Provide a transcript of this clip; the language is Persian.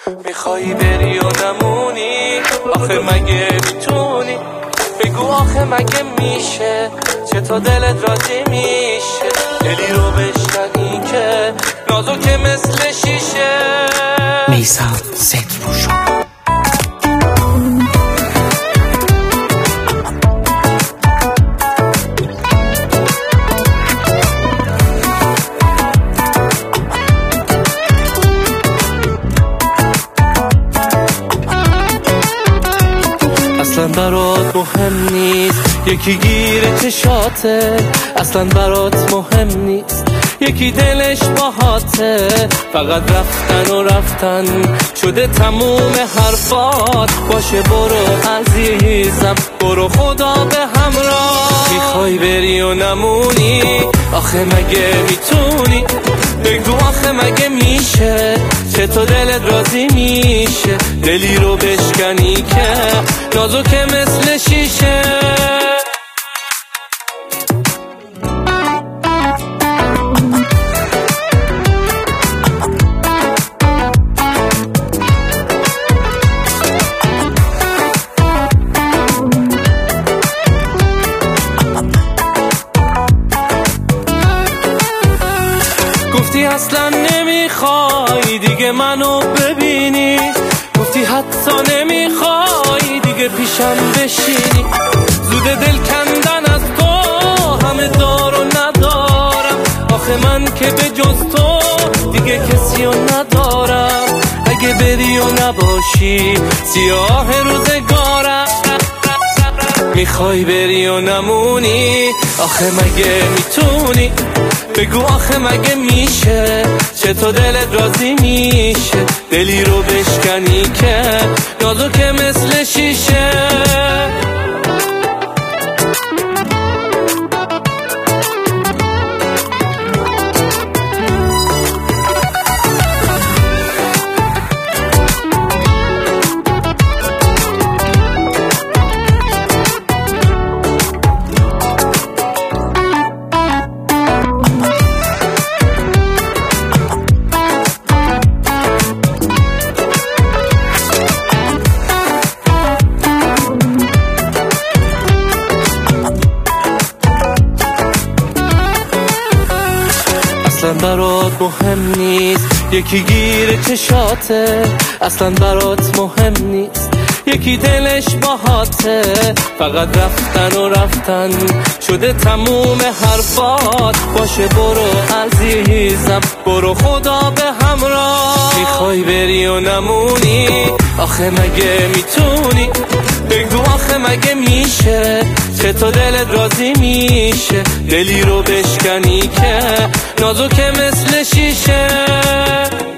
میخوایی بری و نمونی، آخه مگه میتونی؟ بگو آخه مگه میشه؟ چطور دلت راضی میشه؟ دلی رو بشکنی که نازکه مثل شیشه. میثم ستفروشو اصلا برات مهم نیست یکی گیر چشاته، اصلا برات مهم نیست یکی دلش باهاته، فقط رفتن و رفتن شده تموم حرفات. باشه برو عزیزم، برو خدا به همراه. میخوای بری و نمونی، آخه مگه میتونی؟ بگو آخه مگه میشه؟ چطور دلت راضی میشه؟ دلی رو بشکنی که نازکه مثل شیشه. گفتی اصلا نمیخوای دیگه منو ببینی، گفتی حتی نمیخوای دیگه پیشم بشینی. زود دل کندن از تو همه دار و ندارم، آخه من که به جز تو دیگه کسی رو ندارم. اگه بری و نباشی سیاه روزگارم. میخوای بری و نمونی، آخه مگه میتونی؟ بگو آخه مگه میشه؟ چطور دلت راضی میشه؟ دلی رو بشکنی که نازکه مثل شیشه. اصلا برات مهم نیست یکی گیر چشاته، اصلا برات مهم نیست یکی دلش باهاته، فقط رفتن و رفتن شده تموم حرفات. باشه برو عزیزم، برو خدا به همراه. میخوای بری و نمونی، آخه مگه میتونی؟ بگو آخه مگه میشه؟ چطور دلت راضی میشه؟ دلی رو بشکنی که نازکه مثل شیشه.